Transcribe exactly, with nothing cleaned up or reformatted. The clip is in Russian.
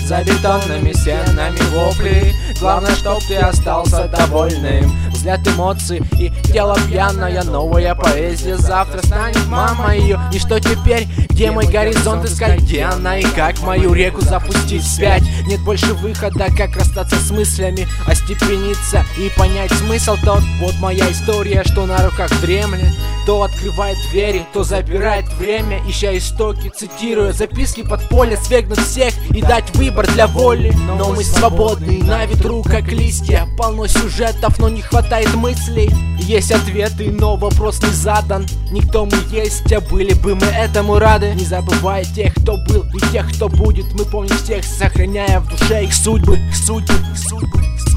За бетонными стенами вопли, главное, чтоб ты остался довольным. Взгляд эмоций и тело пьяное, новая поэзия завтра станет мама ее. И что теперь? Где мой горизонт искать? Где она и как мою реку запустить вспять? Нет больше выхода, как расстаться с мыслями, остепениться и понять смысл тот. Вот моя история, что на руках дремлет, то открывает двери, то запирает время, ища истоки, цитируя записки подполья, свергнуть всех и дать выбор для воли. Но мы свободны, на ветру как листья, полно сюжетов, но не хватает мыслей. Есть ответы, но вопрос не задан. Никто мы есть, а были бы мы этому рады. Не забывая тех, кто был и тех, кто будет. Мы помним всех, сохраняя в душе их судьбы, их судьбы, их судьбы, их судьбы.